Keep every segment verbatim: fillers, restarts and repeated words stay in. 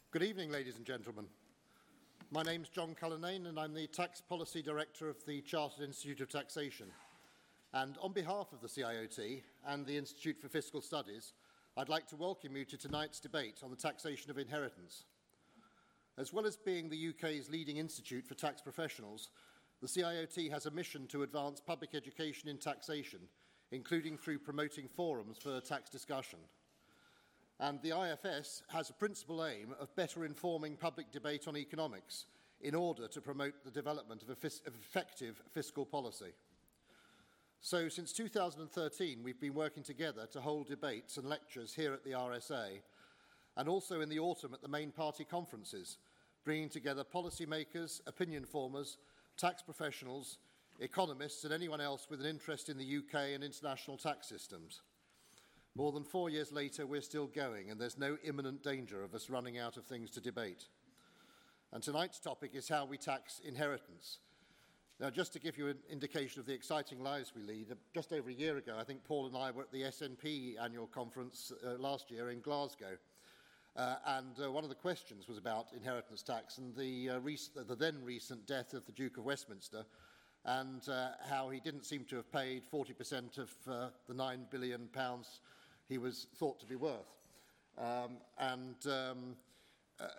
Good evening, ladies and gentlemen. My name is John Cullinane and I'm the Tax Policy Director of the Chartered Institute of Taxation. And on behalf of the C I O T and the Institute for Fiscal Studies, I'd like to welcome you to tonight's debate on the taxation of inheritance. As well as being the U K's leading institute for tax professionals, the C I O T has a mission to advance public education in taxation, including through promoting forums for tax discussion. And the I F S has a principal aim of better informing public debate on economics in order to promote the development of, a fis- of effective fiscal policy. So since two thousand thirteen, we've been working together to hold debates and lectures here at the R S A, and also in the autumn at the main party conferences, bringing together policymakers, opinion formers, tax professionals, economists and anyone else with an interest in the U K and international tax systems. More than four years later, we're still going, and there's no imminent danger of us running out of things to debate. And tonight's topic is how we tax inheritance. Now, just to give you an indication of the exciting lives we lead, just over a year ago, I think Paul and I were at the S N P annual conference uh, last year in Glasgow. Uh, and uh, one of the questions was about inheritance tax and the, uh, rec- the then recent death of the Duke of Westminster, and uh, how he didn't seem to have paid forty percent of uh, the nine billion pounds he was thought to be worth. Um, and um, uh,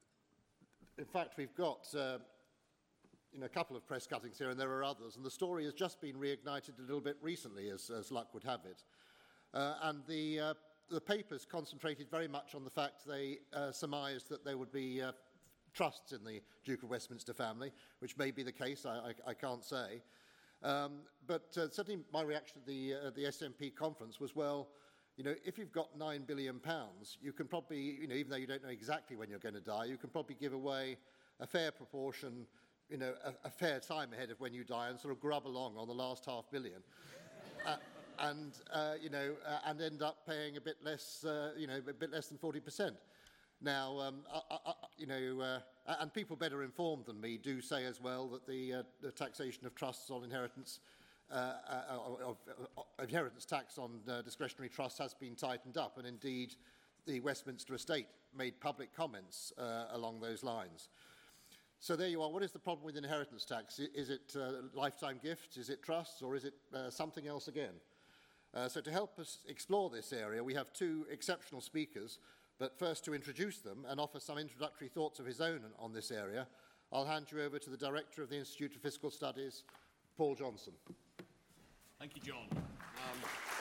in fact, we've got uh, you know, a couple of press cuttings here, and there are others, and the story has just been reignited a little bit recently, as, as luck would have it. Uh, and the, uh, the papers concentrated very much on the fact they uh, surmised that there would be uh, trusts in the Duke of Westminster family, which may be the case, I, I, I can't say. Um, but uh, certainly my reaction at the, uh, the S N P conference was, well, you know, if you've got nine billion pounds, you can probably, you know, even though you don't know exactly when you're going to die, you can probably give away a fair proportion, you know, a, a fair time ahead of when you die and sort of grub along on the last half billion. uh, and, uh, you know, uh, and end up paying a bit less, uh, you know, a bit less than forty percent. Now, um, I, I, you know, uh, and people better informed than me do say as well that the, uh, the taxation of trusts on inheritance Uh, uh, of, of inheritance tax on uh, discretionary trusts has been tightened up, and indeed the Westminster estate made public comments uh, along those lines. So there you are. What is the problem with inheritance tax? Is it uh, lifetime gifts, is it trusts, or is it uh, something else again? Uh, so to help us explore this area, we have two exceptional speakers, but first to introduce them and offer some introductory thoughts of his own on this area, I'll hand you over to the Director of the Institute for Fiscal Studies, Paul Johnson. Thank you, John. Um,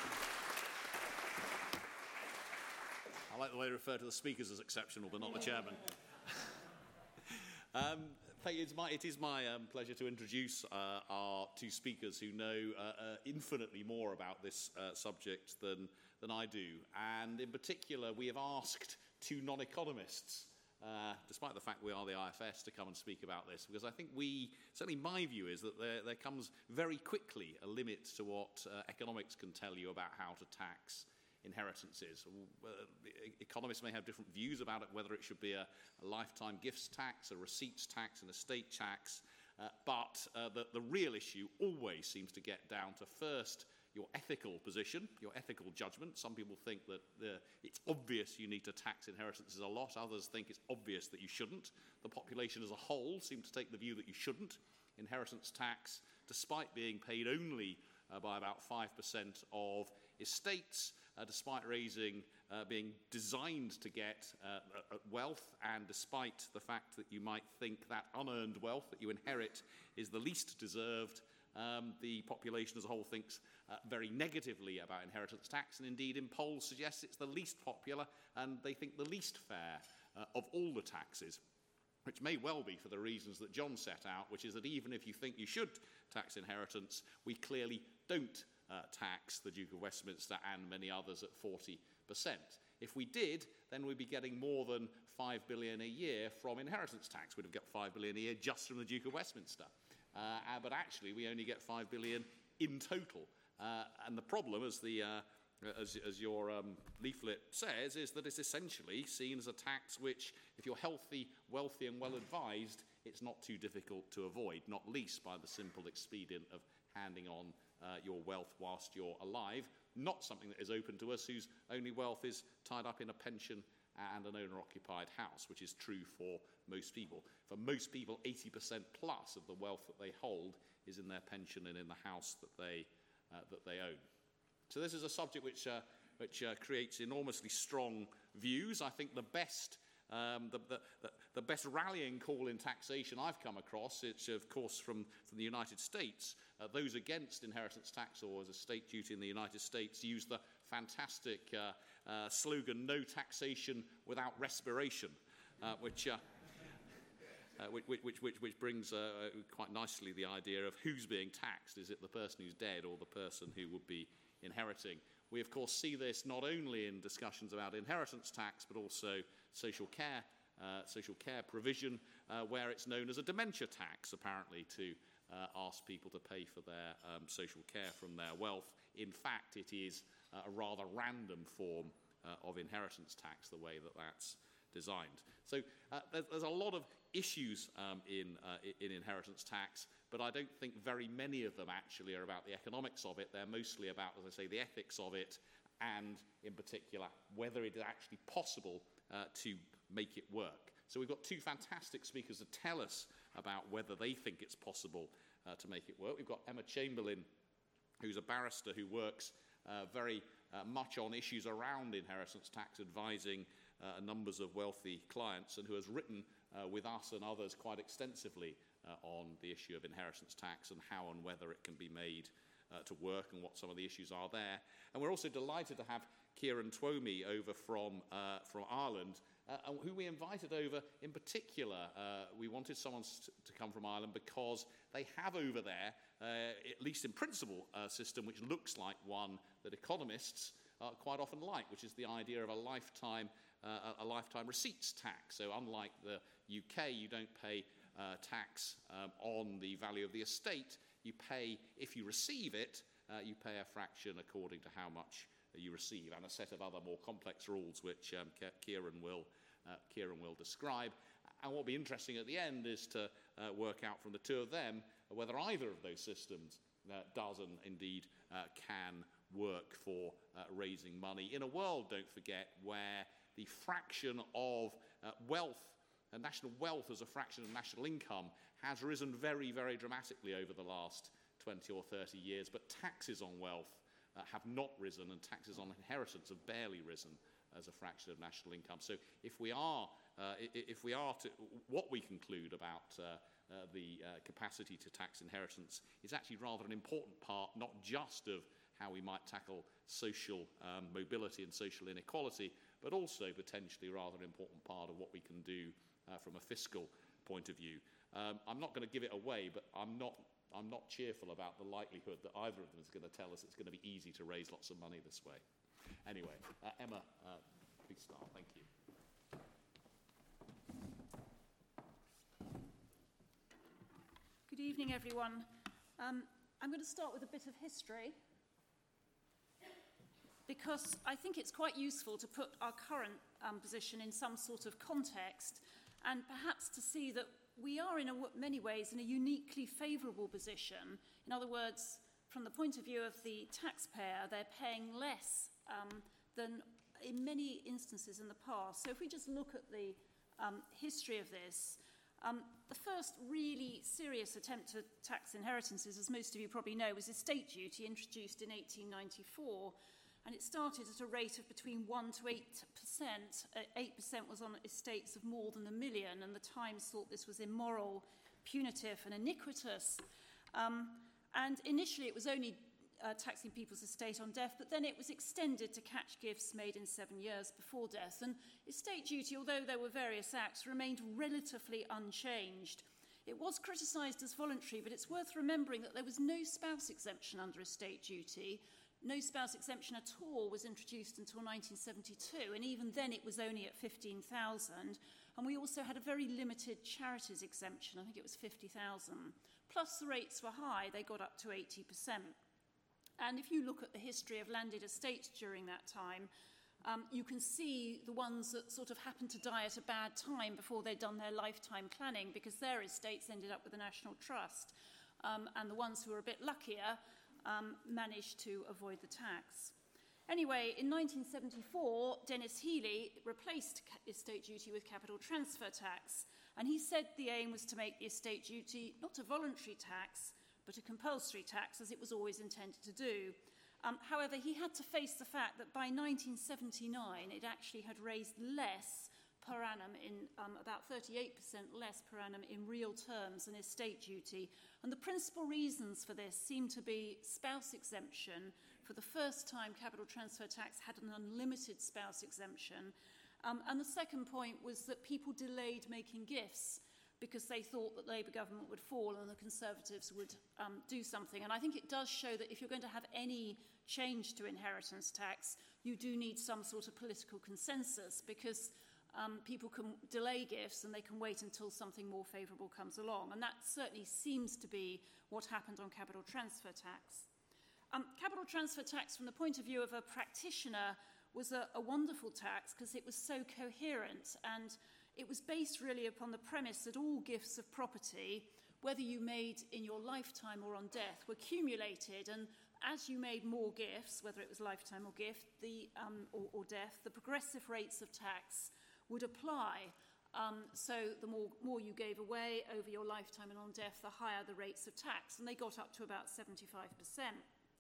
I like the way you refer to the speakers as exceptional, but not the chairman. um, it's my, it is my um, pleasure to introduce uh, our two speakers who know uh, uh, infinitely more about this uh, subject than, than I do. And in particular, we have asked two non-economists, Uh, despite the fact we are the I F S, to come and speak about this, because I think we, certainly my view is that there, there comes very quickly a limit to what uh, economics can tell you about how to tax inheritances. Uh, economists may have different views about it, whether it should be a, a lifetime gifts tax, a receipts tax, an estate tax, uh, but uh, the, the real issue always seems to get down to first your ethical position, your ethical judgment. Some people think that the, it's obvious you need to tax inheritances a lot. Others think it's obvious that you shouldn't. The population as a whole seem to take the view that you shouldn't. Inheritance tax, despite being paid only uh, by about five percent of estates, uh, despite raising, uh, being designed to get uh, wealth, and despite the fact that you might think that unearned wealth that you inherit is the least deserved, Um, the population as a whole thinks uh, very negatively about inheritance tax, and indeed in polls suggests it's the least popular and they think the least fair uh, of all the taxes, which may well be for the reasons that John set out, which is that even if you think you should tax inheritance, we clearly don't uh, tax the Duke of Westminster and many others at forty percent. If we did, then we'd be getting more than five billion pounds a year from inheritance tax. We'd have got five billion pounds a year just from the Duke of Westminster. Uh, but actually, we only get five billion pounds in total. Uh, and the problem, as, the, uh, as, as your um, leaflet says, is that it's essentially seen as a tax which, if you're healthy, wealthy and well-advised, it's not too difficult to avoid, not least by the simple expedient of handing on uh, your wealth whilst you're alive, not something that is open to us whose only wealth is tied up in a pension and an owner-occupied house, which is true for most people. For most people, eighty percent plus of the wealth that they hold is in their pension and in the house that they, uh, that they own. So this is a subject which, uh, which uh, creates enormously strong views. I think the best, um, the, the, the, the best rallying call in taxation I've come across, it's of course from, from the United States. Uh, those against inheritance tax or as estate duty in the United States use the fantastic uh, uh, slogan, no taxation without respiration, uh, which, uh, uh, which, which, which, which brings uh, quite nicely the idea of who's being taxed. Is it the person who's dead or the person who would be inheriting? We, of course, see this not only in discussions about inheritance tax, but also social care, uh, social care provision, uh, where it's known as a dementia tax, apparently, to uh, ask people to pay for their um, social care from their wealth. In fact, it is uh, a rather random form uh, of inheritance tax, the way that that's designed. So uh, there's, there's a lot of issues um, in, uh, in inheritance tax, but I don't think very many of them actually are about the economics of it. They're mostly about, as I say, the ethics of it, and in particular, whether it is actually possible uh, to make it work. So we've got two fantastic speakers to tell us about whether they think it's possible uh, to make it work. We've got Emma Chamberlain, who's a barrister who works uh, very uh, much on issues around inheritance tax, advising uh, numbers of wealthy clients, and who has written uh, with us and others quite extensively uh, on the issue of inheritance tax and how and whether it can be made uh, to work and what some of the issues are there. And we're also delighted to have Kieran Twomey over from, uh, from Ireland, uh, who we invited over in particular. Uh, we wanted someone to come from Ireland because they have over there, uh, at least in principle, a system which looks like one that economists uh, quite often like, which is the idea of a lifetime, uh, a lifetime receipts tax. So unlike the U K, you don't pay uh, tax um, on the value of the estate. You pay, if you receive it, uh, you pay a fraction according to how much you receive, and a set of other more complex rules which um, Kieran will, uh, Kieran will describe. And what will be interesting at the end is to uh, work out from the two of them whether either of those systems uh, does and indeed uh, can work for uh, raising money in a world, don't forget, where the fraction of uh, wealth, uh, national wealth as a fraction of national income has risen very, very dramatically over the last twenty or thirty years, but taxes on wealth Uh, have not risen, and taxes on inheritance have barely risen as a fraction of national income. So if we are, uh, if we are to, what we conclude about uh, uh, the uh, capacity to tax inheritance is actually rather an important part, not just of how we might tackle social um, mobility and social inequality, but also potentially rather an important part of what we can do uh, from a fiscal point of view. Um, I'm not going to give it away, but I'm not I'm not cheerful about the likelihood that either of them is going to tell us it's going to be easy to raise lots of money this way. Anyway, uh, Emma, uh, please start. Thank you. Good evening, everyone. Um, I'm going to start with a bit of history, because I think it's quite useful to put our current um, position in some sort of context, and perhaps to see that we are in a, many ways in a uniquely favourable position. In other words, from the point of view of the taxpayer, they're paying less um, than in many instances in the past. So if we just look at the um, history of this, um, the first really serious attempt to tax inheritances, as most of you probably know, was estate duty, introduced in eighteen ninety-four. And it started at a rate of between one to eight percent. Uh, eight percent was on estates of more than a million, and the Times thought this was immoral, punitive, and iniquitous. Um, and initially it was only uh, taxing people's estate on death, but then it was extended to catch gifts made in seven years before death. And estate duty, although there were various acts, remained relatively unchanged. It was criticised as voluntary, but it's worth remembering that there was no spouse exemption under estate duty. No spouse exemption at all was introduced until nineteen seventy-two, and even then it was only at fifteen thousand. And we also had a very limited charities exemption, I think it was fifty thousand. Plus the rates were high, they got up to eighty percent. And if you look at the history of landed estates during that time, um, you can see the ones that sort of happened to die at a bad time before they'd done their lifetime planning, because their estates ended up with a national trust. Um, and the ones who were a bit luckier Um, managed to avoid the tax. Anyway, in nineteen seventy-four, Dennis Healey replaced estate duty with capital transfer tax, and he said the aim was to make the estate duty not a voluntary tax, but a compulsory tax, as it was always intended to do. Um, however, he had to face the fact that by nineteen seventy-nine, it actually had raised less per annum, in um, about thirty-eight percent less per annum in real terms than estate duty. And the principal reasons for this seem to be spouse exemption. For the first time, capital transfer tax had an unlimited spouse exemption. Um, and the second point was that people delayed making gifts because they thought that Labour government would fall and the Conservatives would um, do something. And I think it does show that if you're going to have any change to inheritance tax, you do need some sort of political consensus, because um, people can delay gifts and they can wait until something more favourable comes along. And that certainly seems to be what happened on capital transfer tax. Um, capital transfer tax, from the point of view of a practitioner, was a, a wonderful tax because it was so coherent, and it was based really upon the premise that all gifts of property, whether you made in your lifetime or on death, were accumulated, and as you made more gifts, whether it was lifetime or gift, the, um, or, or death, the progressive rates of tax would apply. Um, so the more, more you gave away over your lifetime and on death, the higher the rates of tax, and they got up to about seventy-five percent.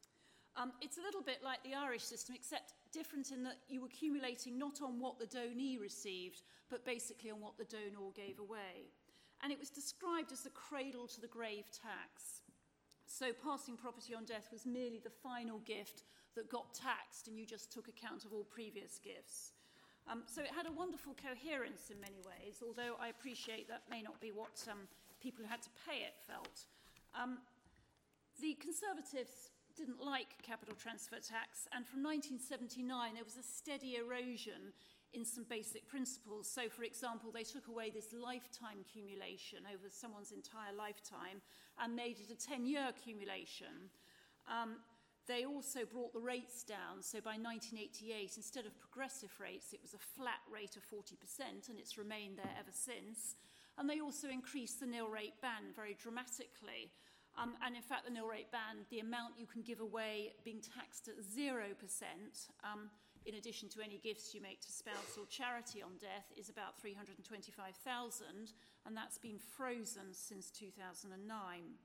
Um, it's a little bit like the Irish system, except different in that you were accumulating not on what the donee received, but basically on what the donor gave away. And it was described as the cradle to the grave tax. So passing property on death was merely the final gift that got taxed, and you just took account of all previous gifts. Um, so it had a wonderful coherence in many ways, although I appreciate that may not be what um, people who had to pay it felt. Um, the Conservatives didn't like capital transfer tax, and from nineteen seventy-nine there was a steady erosion in some basic principles. So, for example, they took away this lifetime accumulation over someone's entire lifetime and made it a ten-year accumulation. Um, they also brought the rates down, so by nineteen eighty-eight, instead of progressive rates, it was a flat rate of forty percent, and it's remained there ever since. And they also increased the nil rate ban very dramatically. Um, and in fact, the nil rate ban, the amount you can give away being taxed at zero percent, um, in addition to any gifts you make to spouse or charity on death, is about three hundred twenty-five thousand, and that's been frozen since two thousand nine.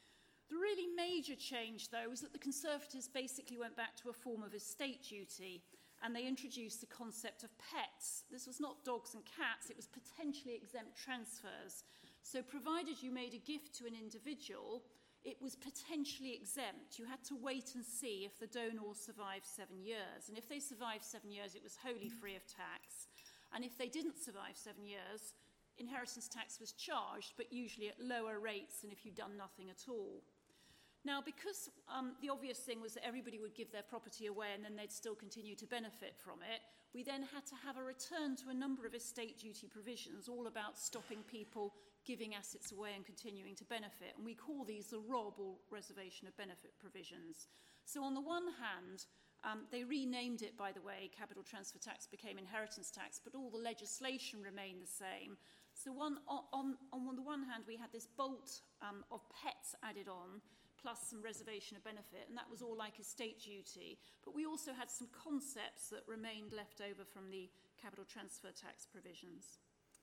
The really major change, though, was that the Conservatives basically went back to a form of estate duty, and they introduced the concept of pets. This was not dogs and cats, it was potentially exempt transfers. So provided you made a gift to an individual, it was potentially exempt. You had to wait and see if the donor survived seven years. And if they survived seven years, it was wholly free of tax. And if they didn't survive seven years, inheritance tax was charged, but usually at lower rates than if you'd done nothing at all. Now, because um, the obvious thing was that everybody would give their property away and then they'd still continue to benefit from it, we then had to have a return to a number of estate duty provisions, all about stopping people giving assets away and continuing to benefit. And we call these the R O B, or Reservation of Benefit provisions. So on the one hand, um, they renamed it, by the way, capital transfer tax became inheritance tax, but all the legislation remained the same. So one, on, on, on the one hand, we had this bolt um, of pets added on, plus some reservation of benefit, and that was all like estate duty. But we also had some concepts that remained left over from the capital transfer tax provisions.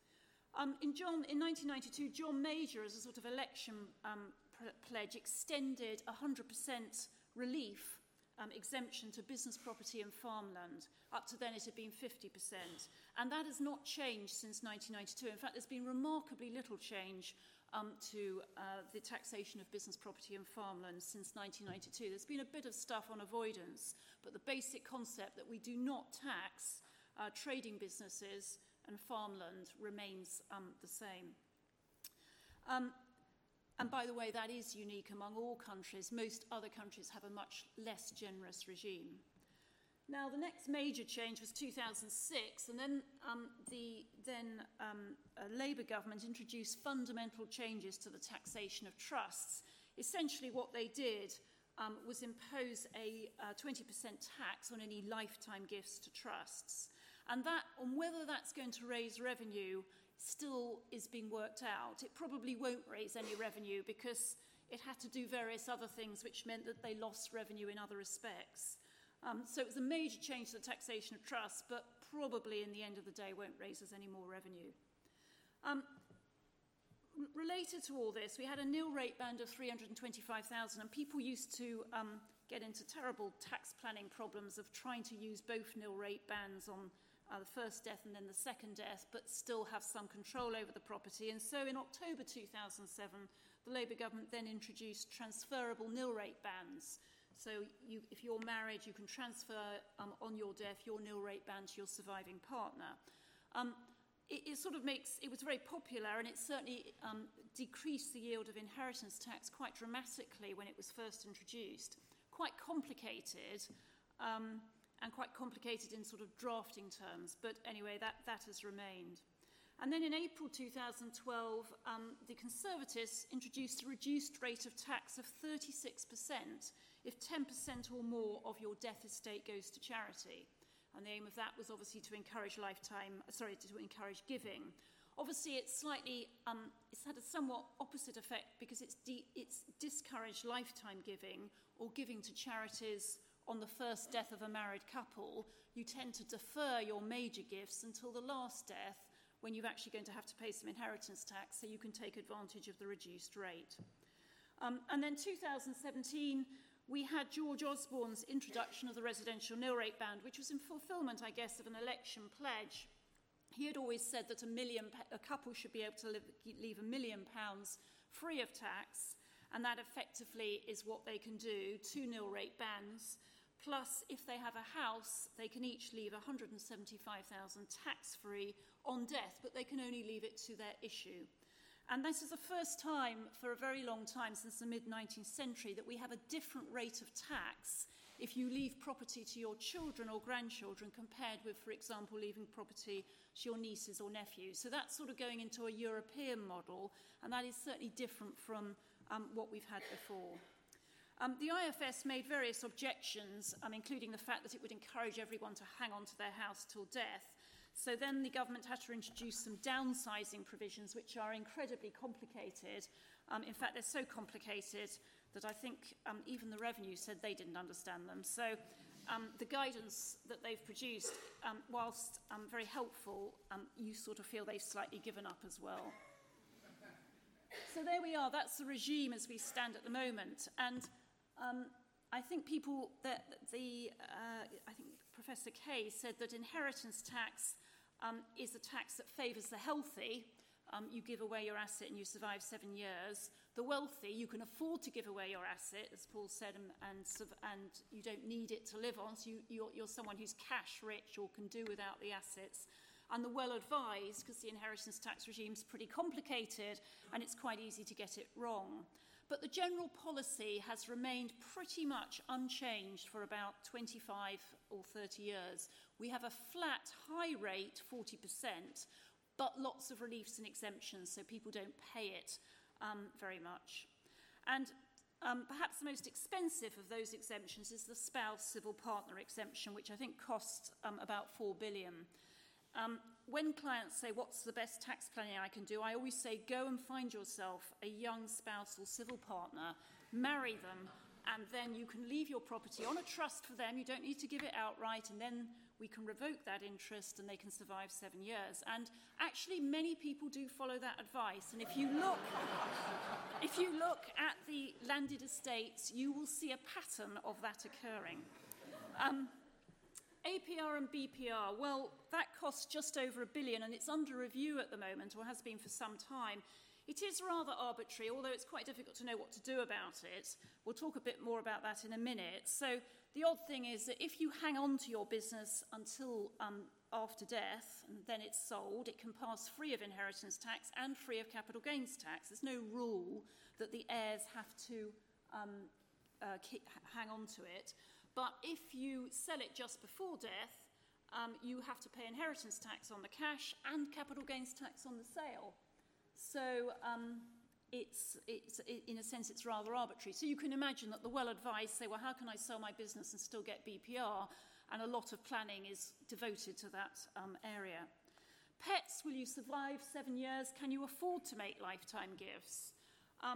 Um, in, John, in nineteen ninety-two, John Major, as a sort of election um, pledge, extended one hundred percent relief um, exemption to business property and farmland. Up to then it had been fifty percent. And that has not changed since nineteen ninety-two. In fact, there's been remarkably little change Um, to uh, the taxation of business property and farmland since nineteen ninety-two. There's been a bit of stuff on avoidance, but the basic concept that we do not tax uh, trading businesses and farmland remains um, the same. Um, and by the way, that is unique among all countries. Most other countries have a much less generous regime. Now, the next major change was two thousand six, and then um, the then um, uh, Labour government introduced fundamental changes to the taxation of trusts. Essentially, what they did um, was impose a uh, twenty percent tax on any lifetime gifts to trusts. And that, on whether that's going to raise revenue, still is being worked out. It probably won't raise any revenue because it had to do various other things which meant that they lost revenue in other respects. Um, so it was a major change to the taxation of trusts, but probably in the end of the day won't raise us any more revenue. Um, Related to all this, we had a nil rate band of three hundred twenty-five thousand, and people used to um, get into terrible tax planning problems of trying to use both nil rate bands on uh, the first death and then the second death, but still have some control over the property. And so in October two thousand seven, the Labour government then introduced transferable nil rate bands. So you, if you're married, you can transfer um, on your death your nil rate band to your surviving partner. Um, It, it sort of makes, it was very popular, and it certainly um, decreased the yield of inheritance tax quite dramatically when it was first introduced. Quite complicated, um, and quite complicated in sort of drafting terms, but anyway, that, that has remained. And then in April two thousand twelve, um, the Conservatives introduced a reduced rate of tax of thirty-six percent if ten percent or more of your death estate goes to charity. And the aim of that was obviously to encourage lifetime, sorry, to encourage giving. Obviously, it's slightly, um, it's had a somewhat opposite effect because it's, de it's discouraged lifetime giving or giving to charities on the first death of a married couple. You tend to defer your major gifts until the last death when you're actually going to have to pay some inheritance tax, so you can take advantage of the reduced rate. Um, and then two thousand seventeen, we had George Osborne's introduction of the residential nil rate band, which was in fulfilment, I guess, of an election pledge. He had always said that a, million, a couple should be able to live, leave a million pounds free of tax, and that effectively is what they can do, two nil rate bands. Plus, if they have a house, they can each leave one hundred seventy-five thousand pounds tax-free on death, but they can only leave it to their issue. And this is the first time for a very long time since the mid nineteenth century that we have a different rate of tax if you leave property to your children or grandchildren compared with, for example, leaving property to your nieces or nephews. So that's sort of going into a European model, and that is certainly different from um, what we've had before. Um, the I F S made various objections, um, including the fact that it would encourage everyone to hang on to their house till death. So then the government had to introduce some downsizing provisions, which are incredibly complicated. Um, in fact, they're so complicated that I think um, even the Revenue said they didn't understand them. So um, the guidance that they've produced, um, whilst um, very helpful, um, you sort of feel they've slightly given up as well. So there we are. That's the regime as we stand at the moment. And um, I think people, that the, uh, I think Professor Kay said that inheritance tax um, is a tax that favours the healthy. Um, you give away your asset and you survive seven years. The wealthy, you can afford to give away your asset, as Paul said, and, and, and you don't need it to live on. So you, you're, you're someone who's cash rich or can do without the assets. And the well-advised, because the inheritance tax regime is pretty complicated and it's quite easy to get it wrong. But the general policy has remained pretty much unchanged for about twenty-five or thirty years. We have a flat, high rate, forty percent, but lots of reliefs and exemptions, so people don't pay it um, very much. And um, perhaps the most expensive of those exemptions is the spouse civil partner exemption, which I think costs um, about four billion pounds. Um, when clients say, what's the best tax planning I can do, I always say, go and find yourself a young spouse or civil partner, marry them, and then you can leave your property on a trust for them. You don't need to give it outright, and then we can revoke that interest and they can survive seven years. And actually, many people do follow that advice. And if you look, if you look at the landed estates, you will see a pattern of that occurring. Um, A P R and B P R, well, that costs just over a billion and it's under review at the moment, or has been for some time. It is rather arbitrary, although it's quite difficult to know what to do about it. We'll talk a bit more about that in a minute. So the odd thing is that if you hang on to your business until um, after death, and then it's sold, it can pass free of inheritance tax and free of capital gains tax. There's no rule that the heirs have to um, uh, keep, hang on to it. But if you sell it just before death, um, you have to pay inheritance tax on the cash and capital gains tax on the sale. So um, it's, it's, it, in a sense, it's rather arbitrary. So you can imagine that the well-advised say, well, how can I sell my business and still get B P R? And a lot of planning is devoted to that um, area. Pets, will you survive seven years? Can you afford to make lifetime gifts? Um,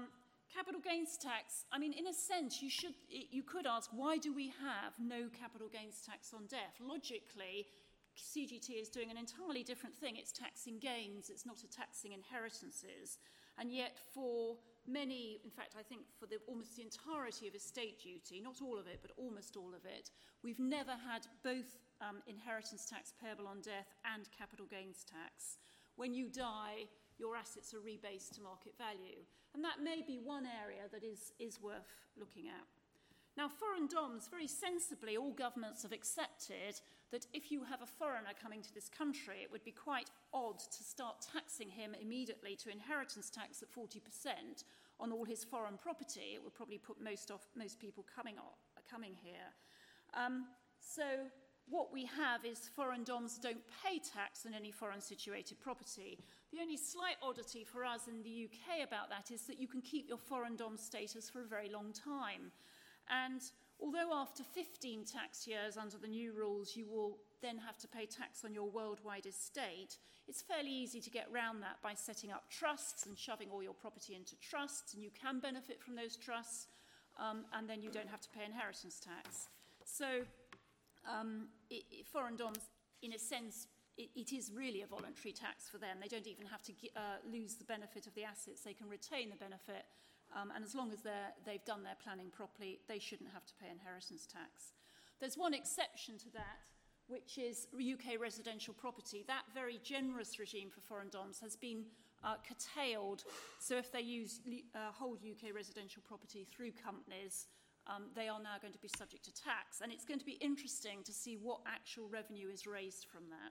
capital gains tax, I mean, in a sense, you, should, you could ask, why do we have no capital gains tax on death? Logically, C G T is doing an entirely different thing. It's taxing gains, it's not a taxing inheritances. And yet for many, in fact, I think for the, almost the entirety of estate duty, not all of it, but almost all of it, we've never had both um, inheritance tax payable on death and capital gains tax. When you die, your assets are rebased to market value. And that may be one area that is, is worth looking at. Now, foreign doms, very sensibly, all governments have accepted that if you have a foreigner coming to this country, it would be quite odd to start taxing him immediately to inheritance tax at forty percent on all his foreign property. It would probably put most, of, most people coming, off, coming here. Um, so what we have is foreign doms don't pay tax on any foreign situated property. The only slight oddity for us in the U K about that is that you can keep your foreign dom status for a very long time. And although after fifteen tax years under the new rules you will then have to pay tax on your worldwide estate, it's fairly easy to get around that by setting up trusts and shoving all your property into trusts, and you can benefit from those trusts, um, and then you don't have to pay inheritance tax. So um, it, it, foreign doms, in a sense, it, it is really a voluntary tax for them. They don't even have to uh, lose the benefit of the assets. They can retain the benefit. Um, and as long as they've done their planning properly, they shouldn't have to pay inheritance tax. There's one exception to that, which is U K residential property. That very generous regime for foreign doms has been uh, curtailed. So if they use, uh, hold U K residential property through companies, um, they are now going to be subject to tax. And it's going to be interesting to see what actual revenue is raised from that.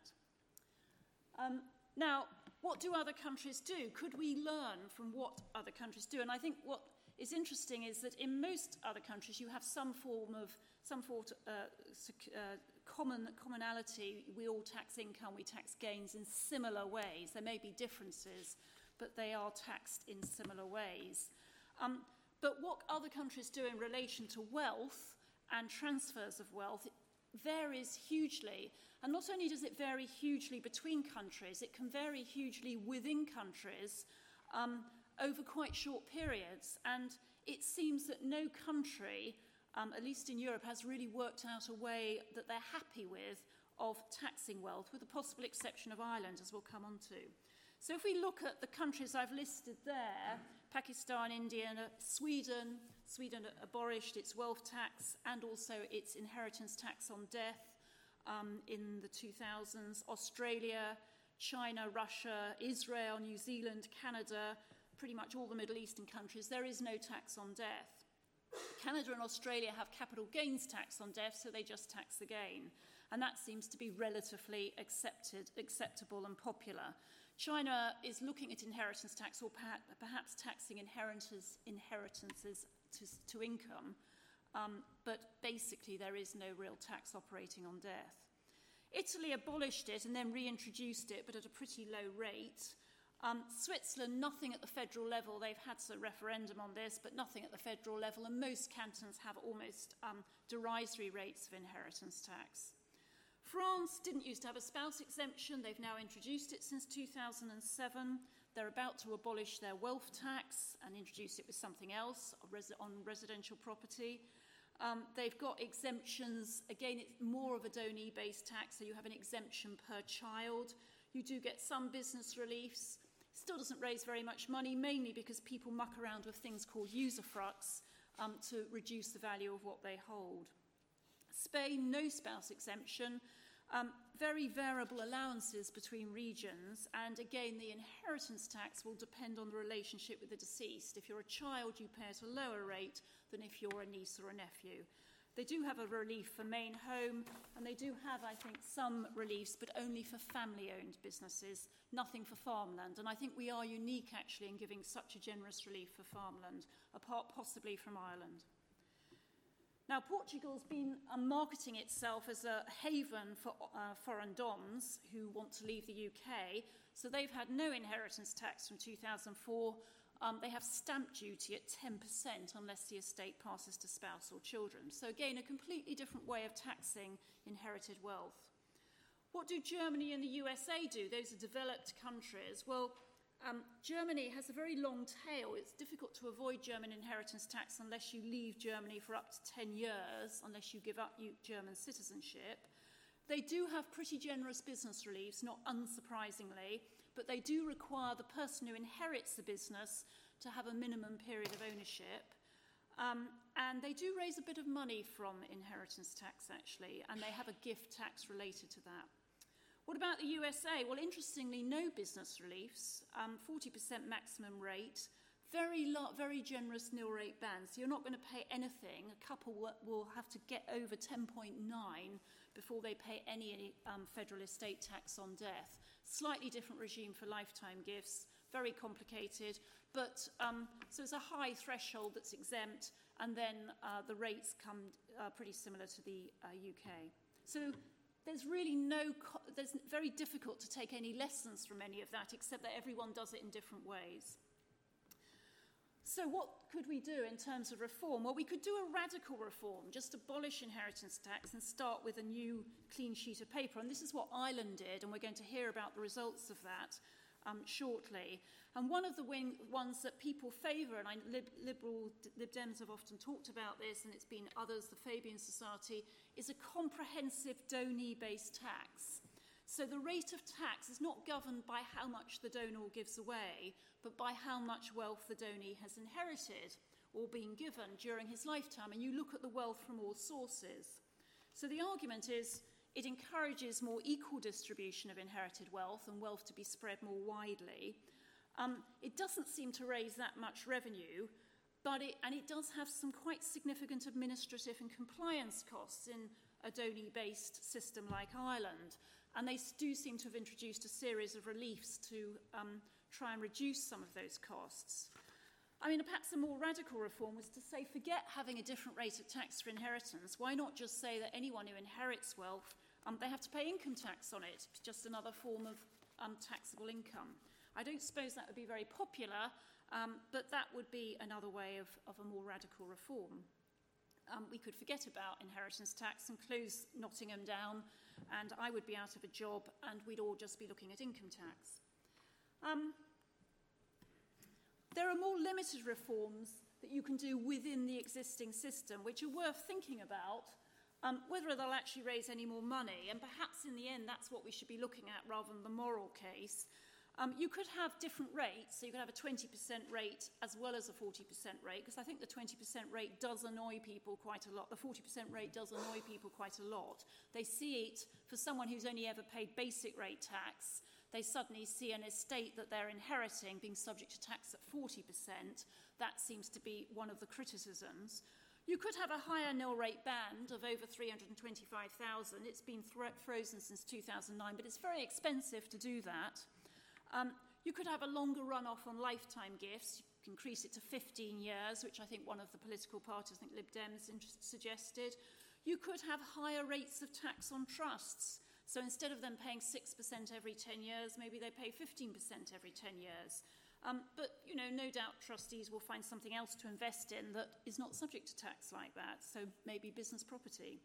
Um, now, what do other countries do? Could we learn from what other countries do? And I think what is interesting is that in most other countries you have some form of, some form of uh, uh, common, commonality. We all tax income, we tax gains in similar ways. There may be differences, but they are taxed in similar ways. Um, but what other countries do in relation to wealth and transfers of wealth varies hugely. And not only does it vary hugely between countries, it can vary hugely within countries um, over quite short periods. And it seems that no country, um, at least in Europe, has really worked out a way that they're happy with of taxing wealth, with the possible exception of Ireland, as we'll come on to. So if we look at the countries I've listed there, Pakistan, India, and Sweden, Sweden abolished its wealth tax and also its inheritance tax on death um, in the two thousands. Australia, China, Russia, Israel, New Zealand, Canada, pretty much all the Middle Eastern countries, there is no tax on death. Canada and Australia have capital gains tax on death, so they just tax the gain. And that seems to be relatively accepted, acceptable and popular. China is looking at inheritance tax, or perhaps taxing inheritors, inheritances to, to income, um, but basically there is no real tax operating on death. Italy abolished it and then reintroduced it, but at a pretty low rate. Um, Switzerland, nothing at the federal level. They've had a referendum on this, but nothing at the federal level, and most cantons have almost um, derisory rates of inheritance tax. France didn't used to have a spouse exemption. They've now introduced it since two thousand seven. They're about to abolish their wealth tax and introduce it with something else on residential property. Um, they've got exemptions. Again, it's more of a donee-based tax, so you have an exemption per child. You do get some business reliefs. Still doesn't raise very much money, mainly because people muck around with things called usufructs um, to reduce the value of what they hold. Spain, no spouse exemption. Um, very variable allowances between regions, and again the inheritance tax will depend on the relationship with the deceased. If you're a child, you pay at a lower rate than if you're a niece or a nephew. They do have a relief for main home, and they do have, I think, some reliefs, but only for family-owned businesses, nothing for farmland. And I think we are unique, actually, in giving such a generous relief for farmland, apart possibly from Ireland. Now, Portugal's been um, marketing itself as a haven for uh, foreign doms who want to leave the U K. So they've had no inheritance tax from two thousand four. Um, they have stamp duty at ten percent unless the estate passes to spouse or children. So again, a completely different way of taxing inherited wealth. What do Germany and the U S A do? Those are developed countries. Well, Um, Germany has a very long tail. It's difficult to avoid German inheritance tax unless you leave Germany for up to ten years, unless you give up German citizenship. They do have pretty generous business reliefs, not unsurprisingly, but they do require the person who inherits the business to have a minimum period of ownership. Um, and they do raise a bit of money from inheritance tax, actually, and they have a gift tax related to that. What about the U S A? Well, interestingly, no business reliefs, um, forty percent maximum rate, very, lo- very generous nil rate bans. So you're not going to pay anything. A couple w- will have to get over ten point nine before they pay any um, federal estate tax on death. Slightly different regime for lifetime gifts, very complicated, but um, so it's a high threshold that's exempt, and then uh, the rates come uh, pretty similar to the uh, U K. So there's really no, co- there's very difficult to take any lessons from any of that, except that everyone does it in different ways. So what could we do in terms of reform? Well, we could do a radical reform, just abolish inheritance tax and start with a new clean sheet of paper. And this is what Ireland did, and we're going to hear about the results of that um, shortly. And one of the wing- ones that people favour, and I, Lib- Liberal Lib Dems have often talked about this, and it's been others, the Fabian Society, is a comprehensive donee-based tax. So the rate of tax is not governed by how much the donor gives away, but by how much wealth the donee has inherited or been given during his lifetime. And you look at the wealth from all sources. So the argument is it encourages more equal distribution of inherited wealth and wealth to be spread more widely. Um, it doesn't seem to raise that much revenue, but it, and it does have some quite significant administrative and compliance costs in a donee-based system like Ireland. And they do seem to have introduced a series of reliefs to um, try and reduce some of those costs. I mean, perhaps a more radical reform was to say, forget having a different rate of tax for inheritance. Why not just say that anyone who inherits wealth, um, they have to pay income tax on it? It's just another form of um, taxable income. I don't suppose that would be very popular, um, but that would be another way of, of a more radical reform. Um, we could forget about inheritance tax and close Nottingham down, and I would be out of a job, and we'd all just be looking at income tax. Um, there are more limited reforms that you can do within the existing system, which are worth thinking about, um, whether they'll actually raise any more money, and perhaps in the end that's what we should be looking at rather than the moral case. Um, you could have different rates, so you could have a twenty percent rate as well as a forty percent rate, because I think the twenty percent rate does annoy people quite a lot. The forty percent rate does annoy people quite a lot. They see it, for someone who's only ever paid basic rate tax, they suddenly see an estate that they're inheriting being subject to tax at forty percent. That seems to be one of the criticisms. You could have a higher nil rate band of over three hundred twenty-five thousand. It's been th- frozen since two thousand nine, but it's very expensive to do that. Um, you could have a longer run-off on lifetime gifts. You can increase it to fifteen years, which I think one of the political parties, I think Lib Dems, suggested. You could have higher rates of tax on trusts. So instead of them paying six percent every ten years, maybe they pay fifteen percent every ten years. Um, but, you know, no doubt trustees will find something else to invest in that is not subject to tax like that, so maybe business property.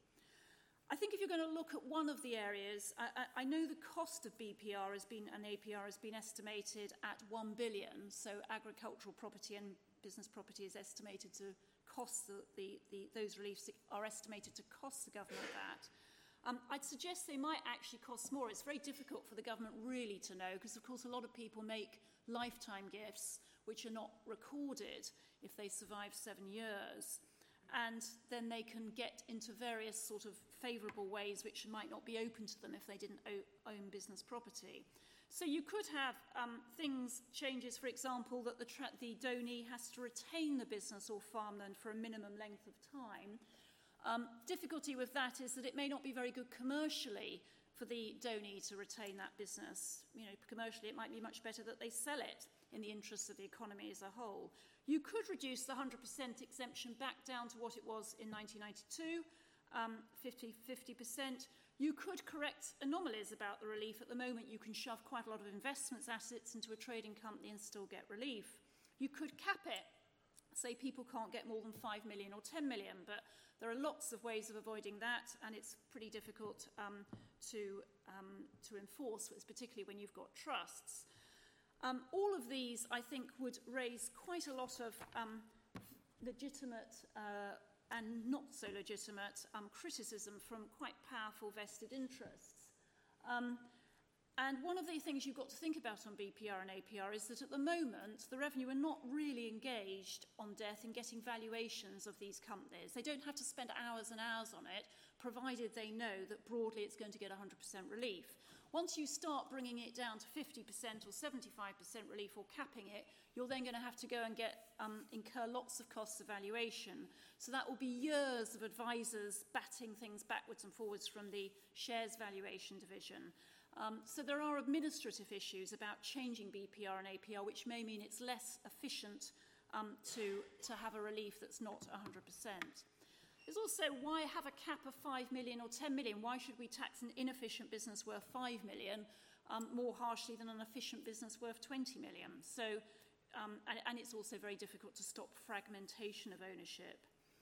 I think if you're going to look at one of the areas, I, I, I know the cost of B P R has been, and A P R has been estimated at one billion, so agricultural property and business property is estimated to cost, the, the, the, those reliefs are estimated to cost the government that. Um, I'd suggest they might actually cost more. It's very difficult for the government really to know, because of course a lot of people make lifetime gifts which are not recorded if they survive seven years. And then they can get into various sort of favourable ways which might not be open to them if they didn't o- own business property. So you could have um, things, changes, for example, that the, tra- the donee has to retain the business or farmland for a minimum length of time. Um, difficulty with that is that it may not be very good commercially for the donee to retain that business. You know, commercially it might be much better that they sell it in the interests of the economy as a whole. You could reduce the one hundred percent exemption back down to what it was in nineteen ninety-two, um, fifty percent. You could correct anomalies about the relief. At the moment, you can shove quite a lot of investments assets into a trading company and still get relief. You could cap it. Say people can't get more than five million or ten million, but there are lots of ways of avoiding that, and it's pretty difficult um, to, um, to enforce, particularly when you've got trusts. Um, all of these, I think, would raise quite a lot of um, legitimate uh, and not so legitimate um, criticism from quite powerful vested interests. Um, and one of the things you've got to think about on B P R and A P R is that at the moment, the revenue are not really engaged on death in getting valuations of these companies. They don't have to spend hours and hours on it, provided they know that broadly it's going to get one hundred percent relief. Once you start bringing it down to fifty percent or seventy-five percent relief or capping it, you're then going to have to go and get um, incur lots of costs of valuation. So that will be years of advisors batting things backwards and forwards from the shares valuation division. Um, so there are administrative issues about changing B P R and A P R, which may mean it's less efficient um, to, to have a relief that's not one hundred percent. There's also, why have a cap of five million or ten million? Why should we tax an inefficient business worth five million um, more harshly than an efficient business worth twenty million? So, um, and, and it's also very difficult to stop fragmentation of ownership.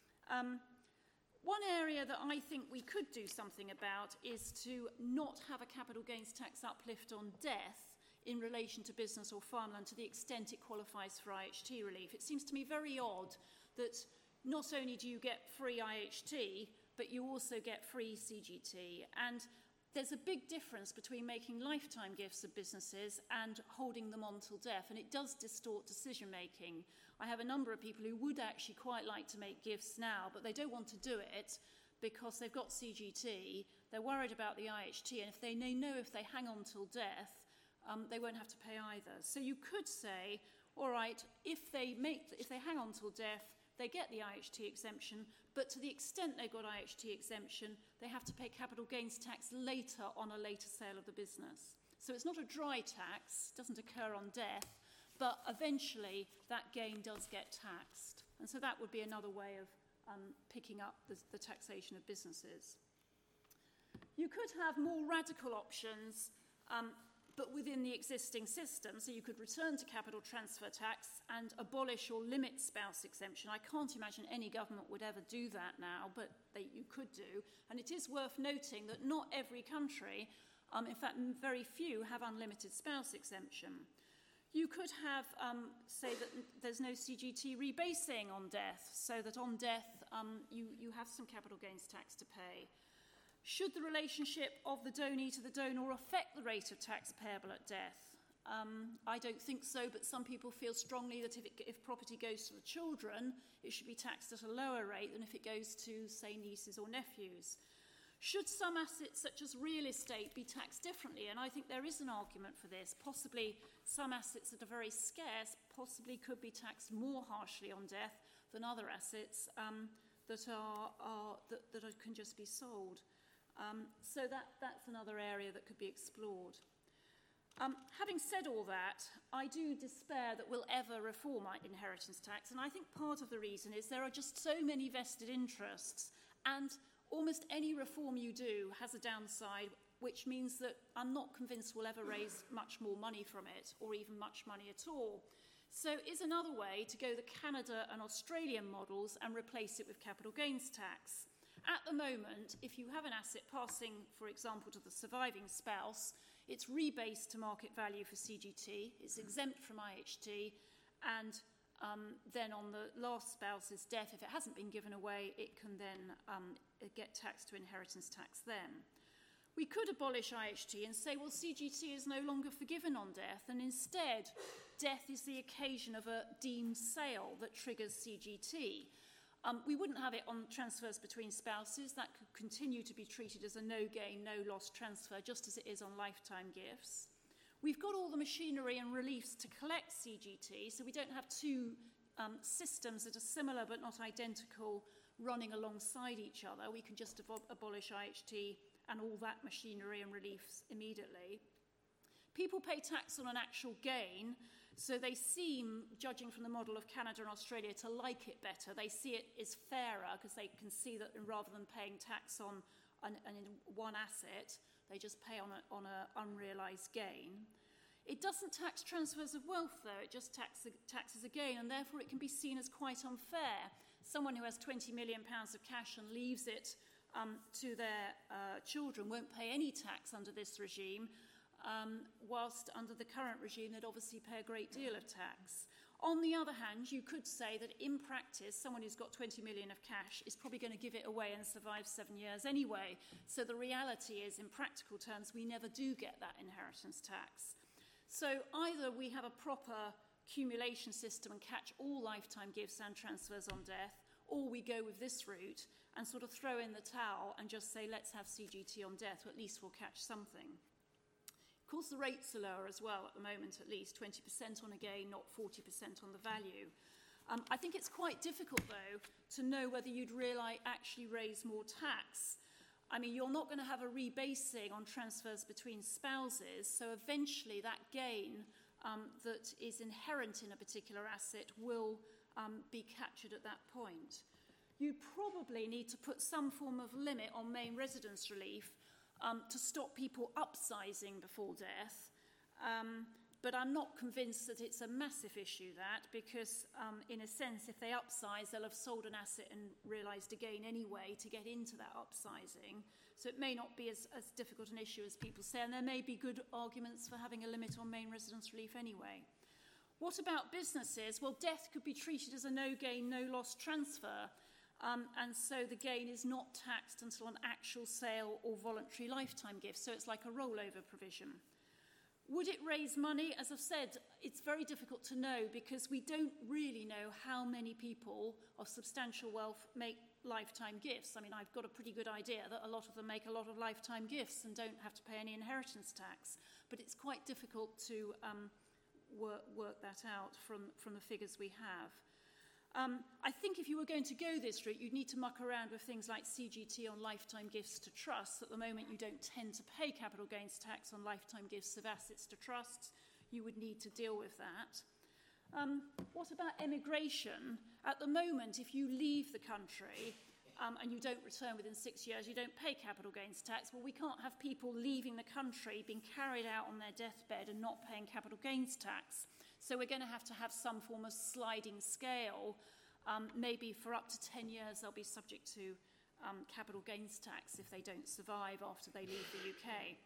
Um, one area that I think we could do something about is to not have a capital gains tax uplift on death in relation to business or farmland to the extent it qualifies for I H T relief. It seems to me very odd that not only do you get free I H T, but you also get free C G T. And there's a big difference between making lifetime gifts of businesses and holding them on till death, and it does distort decision making. I have a number of people who would actually quite like to make gifts now, but they don't want to do it because they've got C G T, they're worried about the I H T, and if they know if they hang on till death, um, they won't have to pay either. So you could say, all right, if they make, if they hang on till death, they get the I H T exemption, but to the extent they've got I H T exemption, they have to pay capital gains tax later on a later sale of the business. So it's not a dry tax, doesn't occur on death, but eventually that gain does get taxed. And so that would be another way of um, picking up the, the taxation of businesses. You could have more radical options, um, but within the existing system. So you could return to capital transfer tax and abolish or limit spouse exemption. I can't imagine any government would ever do that now, but they, you could do. And it is worth noting that not every country, um, in fact, very few, have unlimited spouse exemption. You could have, um, say that there's no C G T rebasing on death, so that on death um, you, you have some capital gains tax to pay. Should the relationship of the donee to the donor affect the rate of tax payable at death? Um, I don't think so, but some people feel strongly that if, it, if property goes to the children, it should be taxed at a lower rate than if it goes to, say, nieces or nephews. Should some assets, such as real estate, be taxed differently? And I think there is an argument for this. Possibly some assets that are very scarce possibly could be taxed more harshly on death than other assets um, that, are, are, that, that are, can just be sold. Um, so that, that's another area that could be explored. Um, having said all that, I do despair that we'll ever reform inheritance tax, and I think part of the reason is there are just so many vested interests, and almost any reform you do has a downside, which means that I'm not convinced we'll ever raise much more money from it, or even much money at all. So is another way to go the Canada and Australian models and replace it with capital gains tax. At the moment, if you have an asset passing, for example, to the surviving spouse, it's rebased to market value for C G T, it's exempt from I H T, and um, then on the last spouse's death, if it hasn't been given away, it can then um, get taxed to inheritance tax then. We could abolish I H T and say, well, C G T is no longer forgiven on death, and instead, death is the occasion of a deemed sale that triggers C G T. Um, we wouldn't have it on transfers between spouses. That could continue to be treated as a no-gain, no-loss transfer, just as it is on lifetime gifts. We've got all the machinery and reliefs to collect C G T, so we don't have two um, systems that are similar but not identical running alongside each other. We can just abo- abolish I H T and all that machinery and reliefs immediately. People pay tax on an actual gain, so they seem, judging from the model of Canada and Australia, to like it better. They see it as fairer because they can see that rather than paying tax on an, an one asset, they just pay on an on a unrealised gain. It doesn't tax transfers of wealth, though. It just tax, taxes a gain, and therefore it can be seen as quite unfair. Someone who has twenty million pounds of cash and leaves it um, to their uh, children won't pay any tax under this regime, um, whilst under the current regime they'd obviously pay a great deal of tax. On the other hand, you could say that in practice, someone who's got twenty million of cash is probably going to give it away and survive seven years anyway. So the reality is, in practical terms, we never do get that inheritance tax. So either we have a proper accumulation system and catch all lifetime gifts and transfers on death, or we go with this route and sort of throw in the towel and just say, let's have C G T on death, or at least we'll catch something. Of course, the rates are lower as well at the moment, at least twenty percent on a gain, not forty percent on the value. Um, I think it's quite difficult, though, to know whether you'd really actually raise more tax. I mean, you're not going to have a rebasing on transfers between spouses, so eventually that gain um, that is inherent in a particular asset will um, be captured at that point. You probably need to put some form of limit on main residence relief Um, to stop people upsizing before death. Um, but I'm not convinced that it's a massive issue, that, because um, in a sense, if they upsize, they'll have sold an asset and realised a gain anyway to get into that upsizing. So it may not be as, as difficult an issue as people say, and there may be good arguments for having a limit on main residence relief anyway. What about businesses? Well, death could be treated as a no-gain, no-loss transfer. Um, and so the gain is not taxed until an actual sale or voluntary lifetime gift. So it's like a rollover provision. Would it raise money? As I've said, it's very difficult to know because we don't really know how many people of substantial wealth make lifetime gifts. I mean, I've got a pretty good idea that a lot of them make a lot of lifetime gifts and don't have to pay any inheritance tax. But it's quite difficult to um, work, work that out from, from the figures we have. Um, I think if you were going to go this route, you'd need to muck around with things like C G T on lifetime gifts to trusts. At the moment, you don't tend to pay capital gains tax on lifetime gifts of assets to trusts. You would need to deal with that. Um, what about emigration? At the moment, if you leave the country um, and you don't return within six years, you don't pay capital gains tax. Well, we can't have people leaving the country, being carried out on their deathbed and not paying capital gains tax. So we're going to have to have some form of sliding scale. Um, maybe for up to ten years, they'll be subject to um, capital gains tax if they don't survive after they leave the U K.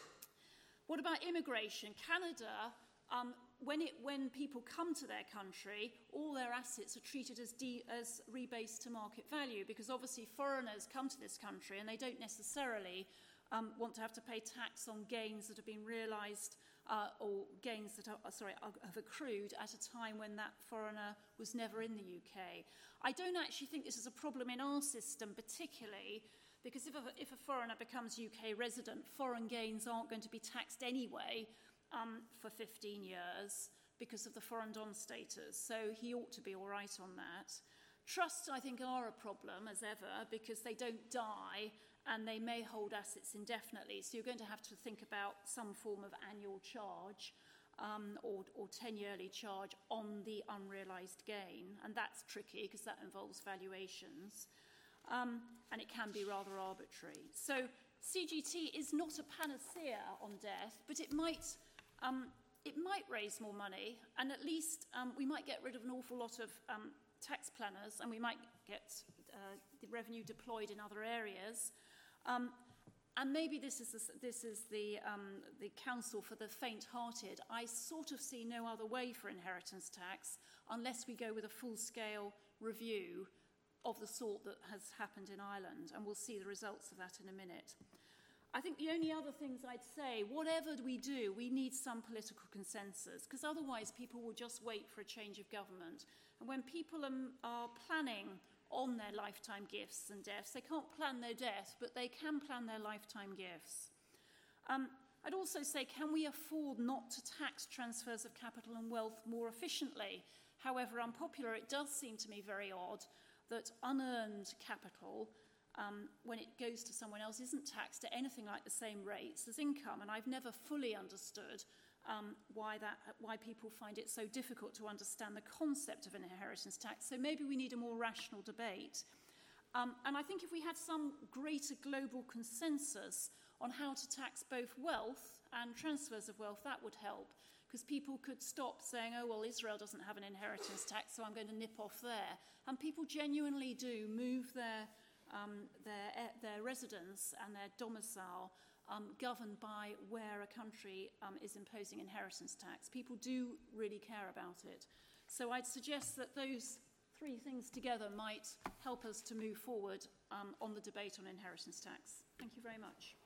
What about immigration? Canada, um, when, it, when people come to their country, all their assets are treated as, de- as rebased to market value, because obviously foreigners come to this country and they don't necessarily um, want to have to pay tax on gains that have been realised Uh, or gains that are, sorry, have accrued at a time when that foreigner was never in the U K. I don't actually think this is a problem in our system particularly, because if a, if a foreigner becomes U K resident, foreign gains aren't going to be taxed anyway um, for fifteen years because of the foreign don status. So he ought to be all right on that. Trusts, I think, are a problem, as ever, because they don't die and they may hold assets indefinitely. So you're going to have to think about some form of annual charge um, or, or ten-yearly charge on the unrealised gain. And that's tricky because that involves valuations. Um, and it can be rather arbitrary. So C G T is not a panacea on death, but it might, um, it might raise more money, and at least um, we might get rid of an awful lot of um, tax planners, and we might get uh, the revenue deployed in other areas. Um, and maybe this is the, this is the, um, the counsel for the faint-hearted. I sort of see no other way for inheritance tax unless we go with a full-scale review of the sort that has happened in Ireland, and we'll see the results of that in a minute. I think the only other things I'd say, whatever we do, we need some political consensus, because otherwise people will just wait for a change of government. And when people are, are planning on their lifetime gifts and deaths, they can't plan their death, but they can plan their lifetime gifts. Um, I'd also say, can we afford not to tax transfers of capital and wealth more efficiently? However unpopular, it does seem to me very odd that unearned capital, um, when it goes to someone else, isn't taxed at anything like the same rates as income. And I've never fully understood um, why, that, why people find it so difficult to understand the concept of an inheritance tax. So maybe we need a more rational debate. Um, and I think if we had some greater global consensus on how to tax both wealth and transfers of wealth, that would help. Because people could stop saying, oh, well, Israel doesn't have an inheritance tax, so I'm going to nip off there. And people genuinely do move their, um, their, their residence and their domicile um, governed by where a country um, is imposing inheritance tax. People do really care about it. So I'd suggest that those three things together might help us to move forward um, on the debate on inheritance tax. Thank you very much.